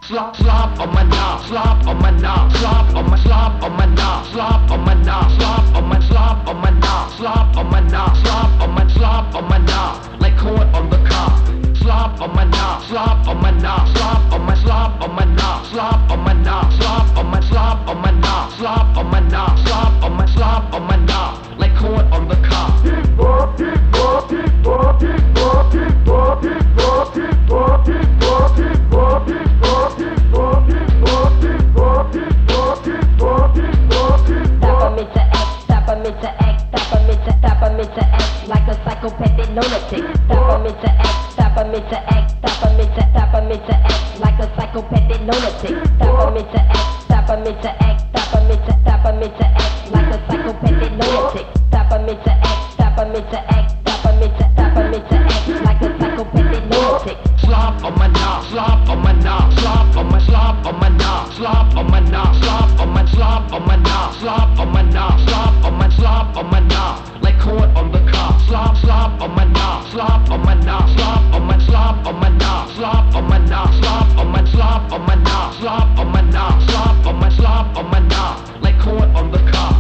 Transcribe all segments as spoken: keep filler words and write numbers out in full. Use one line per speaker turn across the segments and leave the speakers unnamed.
Slop, slop on my knob, slop on my knob, slop on my slop on my knob, slop on my knob, slop on my slop on my knob, slop on my knob, slop on my slop on my knob, like corn on the cob. Slop on my knob, slop on my knob, slop on my slop on my knob, slop on my knob, slop on my slop on my knob, slop on my knob, slop on my slop on my knob, like corn on the cob.
Like a psychopathic lunatic. Stop me to act, stop me to act, stop me to, stop me to act like a psychopathic lunatic. Stop me to act, stop me to act, stop me to, stop me to act like a psychopathic lunatic. Stop me to act, stop me to act, stop me to, stop me to act like a psychopathic lunatic.
Slop on my knob, slop on my knob, slop on my slop on my knob, slop on my knob, slop on my slop on my knob, slop on my knob, slop on my slop on my knob, like corn on the cob. Slop, slop on my knob, slop on my knob, slop on my slop on my knob, slop on my knob, slop on my slop on my knob, slop on my knob, slop on my slop on my knob, like corn on the cob.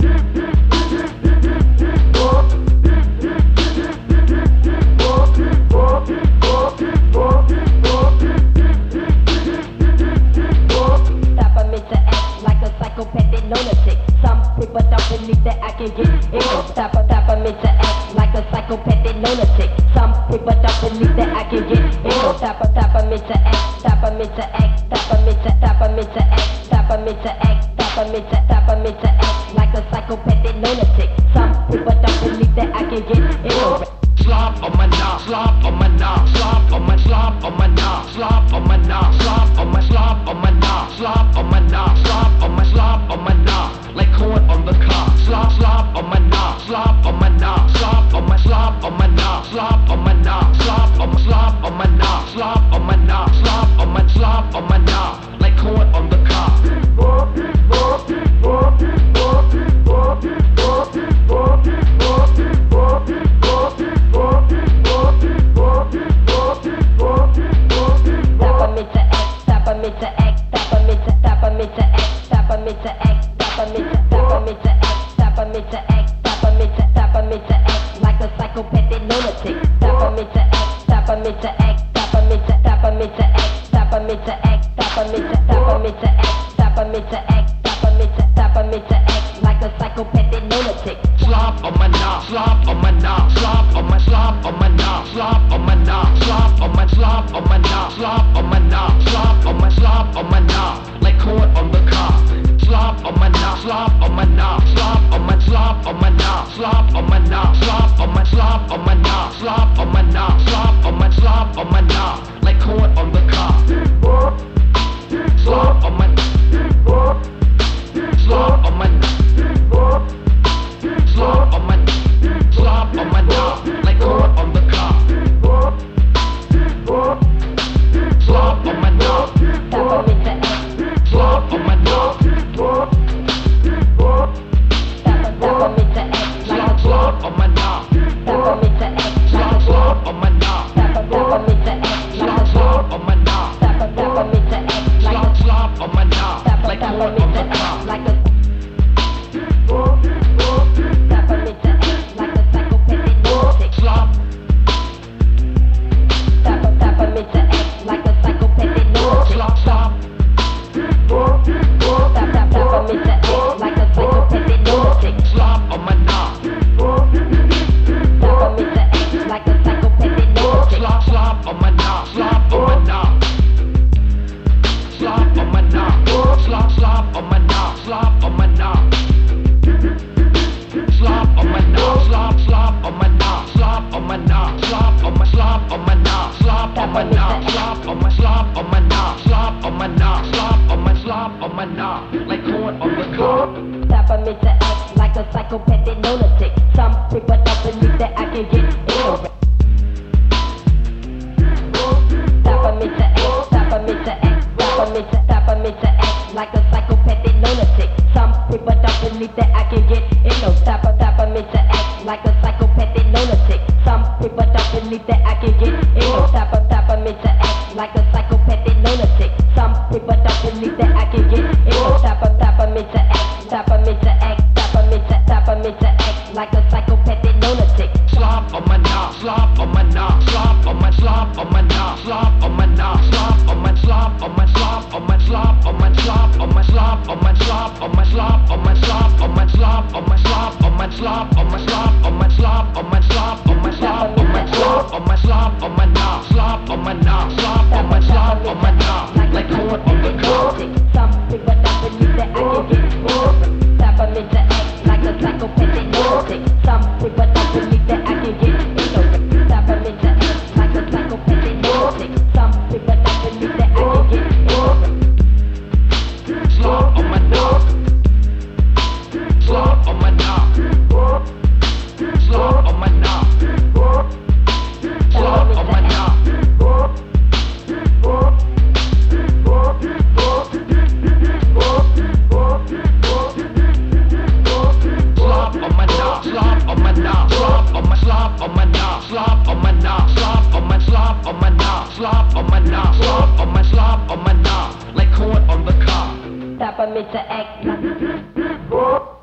Psychopathic lunatic. Some people don't believe that I can get it. Stop, stop me to act like a psychopathic lunatic. Some people don't believe that I can get it. Stop, stop me to act, stop me to act, stop me to, stop me to act, stop me to act, stop me to, stop me to act like a psychopathic lunatic. Some people don't believe that I can get it.
Slop on my knob, slop on my knob, slop on my slop on my knob, slop on my knob, slop on my slop on my knob, slop on my knob, slop on my slop on my knob, like corn on the cob. Slop, slop on my knob, slop on my knob, slop on my slop on my knob, slop on my knob, slop on my slop on my knob, slop on my knob, slop on my slop on my knob, like corn on the cob.
Stop me to act, stop me to act, stop me to, stop me to act, stop me to act, stop me to, stop me to act, stop me to act, stop me to, stop me to act like a psychopathic lunatic. Stop me to act, stop me to act, stop me to, stop me to act, stop me to act, stop me to, stop me to act, stop me to act, stop me to, stop me to act like a psychopathic lunatic.
Slop on my knob, slop on my knob, slop on my slop on my knob, slop on my knob, slop on my slop on my knob, slop on my knob, slop on my slop on my knob, like corn on the cob. Slop on my knob, slop on my knob, slop on my slop on my knob, slop on my knob, slop on my slop on my knob, slop on my knob, slop on my slop on my knob, like corn on the cob. Slop on my slop on my slop on my slop on my knob, like corn on the cob. Slop on my knob,
Stop me to act,
slop on my knob,
stop, stop me to act like a
slop on my knob,
stop me to act like a
slop on my knob,
stop, stop me to act like a
slop on my knob,
stop, stop me to act like a
slop on my knob,
stop,
like
stop
corn
me
on
to
the
act
cob.
like a stop me to act like a psychopathic lunatic.
Slop,
Stop, stop me to act like a psychopathic lunatic.
slop, slop,
Stop, stop, stop me to act like a psychopathic lunatic.
slop on my knob,
Stop me to act like a psychopathic lunatic.
slop, slop on my knob, slop on my knob, slop on my knob, slop, slop on my knob, slop on my knob, slop on my knob, slop, slop on my knob, slop on my knob, slop on my slop on my knob, slop on my knob, slop on my slop on my knob, slop on my knob, slop on my slop on my knob, like corn on the cob.
Stop me to act like a psychopathic lunatic. Some people don't believe that I can get ignorant. Stop me to act, stop me to act, stop me to, stop me to act like a psychopathic lunatic. Some people don't believe that I can get ignorant. Stop, stop me to act like a psychopathic lunatic. Some people don't believe that I can get ignorant. Stop, stop me to act like a psychopathic lunatic. Some
on my knob, slop on my slop on my knob, like corn on the cob.
Some people don't believe that I can get it. Tap them into act like a psychopathic lunatic. Some people don't believe that I can get it. Tap them into act like a psychopathic lunatic. Some people don't believe that I can get it.
Slop on my knob, slop on my knob, slop on my knob, slop on my knob. Slop on my knob, slop on my knob, slop on my slop on my knob, slop on my knob, slop on my slop on my knob, slop on my knob, slop on my slop on my knob, like corn on the cob.
Tap them into act like